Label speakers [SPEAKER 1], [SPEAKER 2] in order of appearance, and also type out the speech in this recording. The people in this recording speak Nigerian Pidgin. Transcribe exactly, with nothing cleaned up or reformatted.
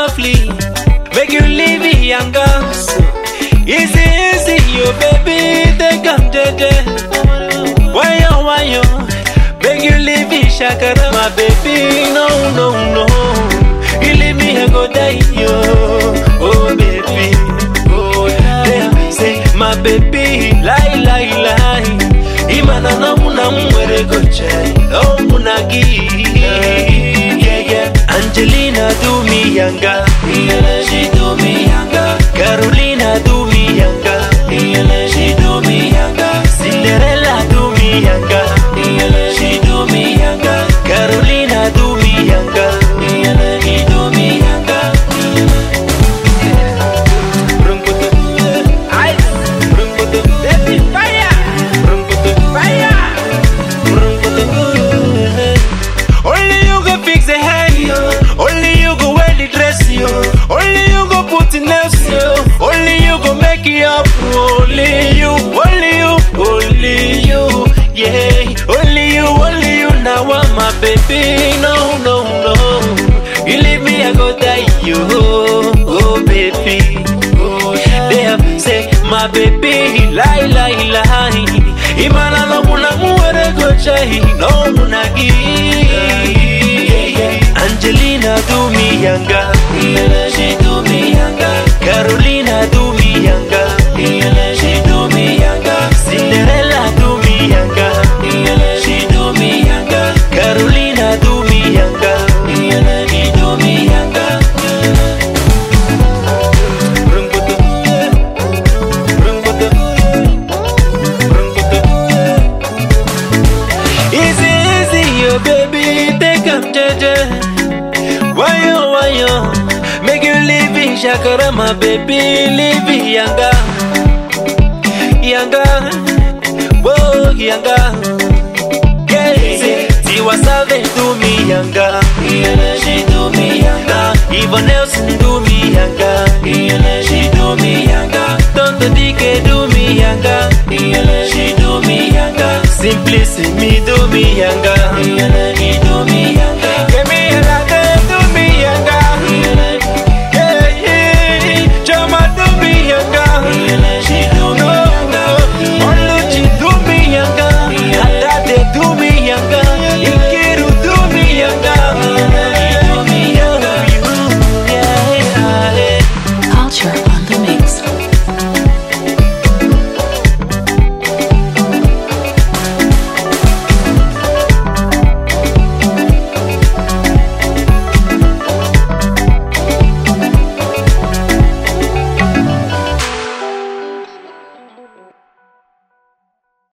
[SPEAKER 1] softly, make you leave it younger. Easy, easy, yo baby, take am jeje. Why yo, why yo, make you leave it shakara. My baby, no, no, no, you leave me I go die, yo. Oh baby, oh damn, say my baby, lie, lie, lie. Imana na muna mwere go chai, oh munagi. Yeah, yeah. Angelina do me younger, she do me younger. Carolina do me younger, she do me younger. Cinderella do me younger, she do me younger. Carolina do me younger, she do me younger. Only you go fix the hair, only you go wear the dress, yo. Only you go put the nails, yo. Only you go make it up, only you, only you, only you, yeah. Only you, only you, now I'm my baby, no, no, no. You leave me, I go die, yo, oh baby. They say, my baby, lie, lie, lie. Imana no muna muere go chai, no munagi. Angelina do me younger, she do me younger. Carolina do me younger, she do me younger. Cinderella do me younger, she do me younger. Carolina do me younger, she do me younger. Easy, easy, yo baby, take am jeje. Why yo, why yo, make you leave it shakara, my baby, leave it younger, younger, whoa, younger. Yeah, Tiwa Savage do me younger, she do me younger. Even Nelson do me younger, she do me younger. Tonto D K do me younger, she do me younger. Simplicity me do me younger, he do me younger.